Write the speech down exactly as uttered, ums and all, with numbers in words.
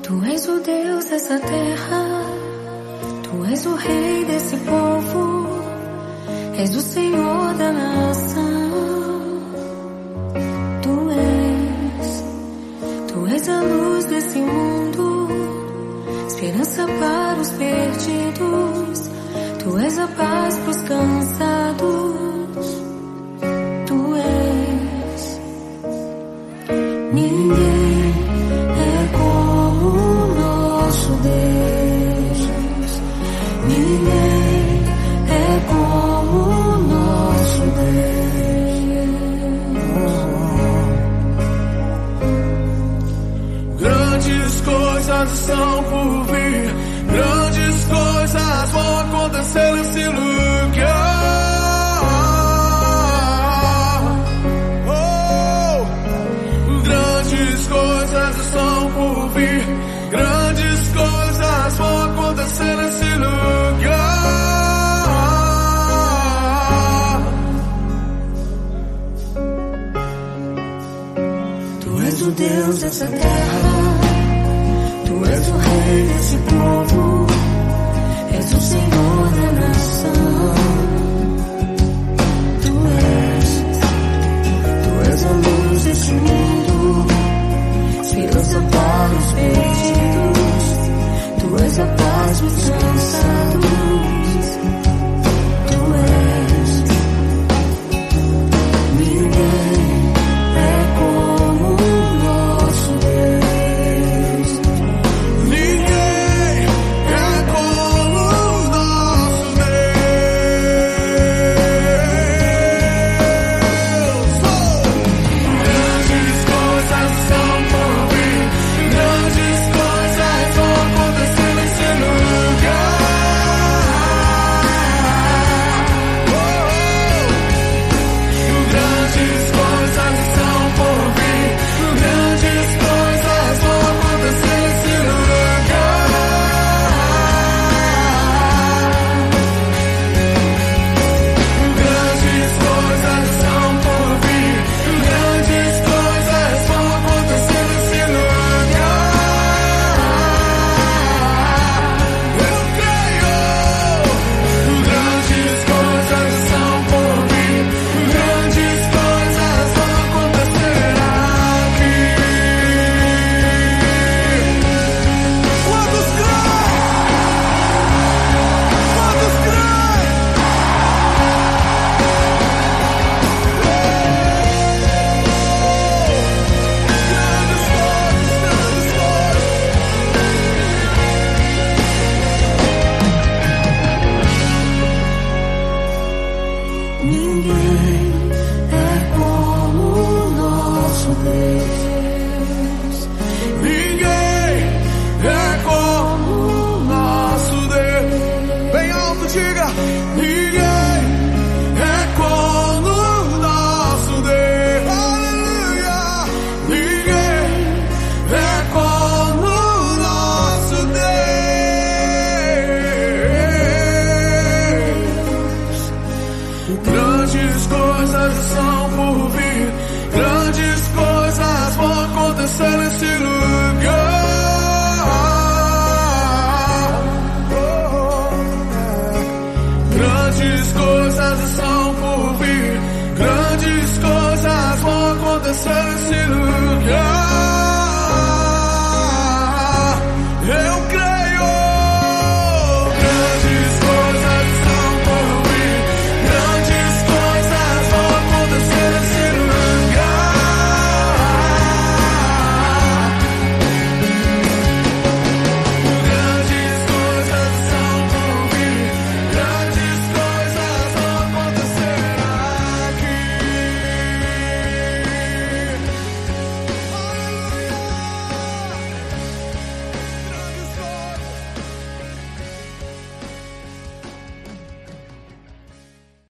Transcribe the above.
Tu és o Deus dessa terra, Tu és o Rei desse povo, és o Senhor da nação. Tu és, Tu és a luz desse mundo, esperança para os perdidos. Tu és a paz para os cansados. Tu és. Ninguém é como o nosso Deus. Ninguém é como o nosso Deus. Grandes coisas estão por vir, grandes coisas vão acontecer nesse lugar. Oh, grandes coisas estão por vir, grandes coisas vão acontecer nesse lugar. Tu és o Deus dessa terra, Tu és o Rei desse povo, és o Senhor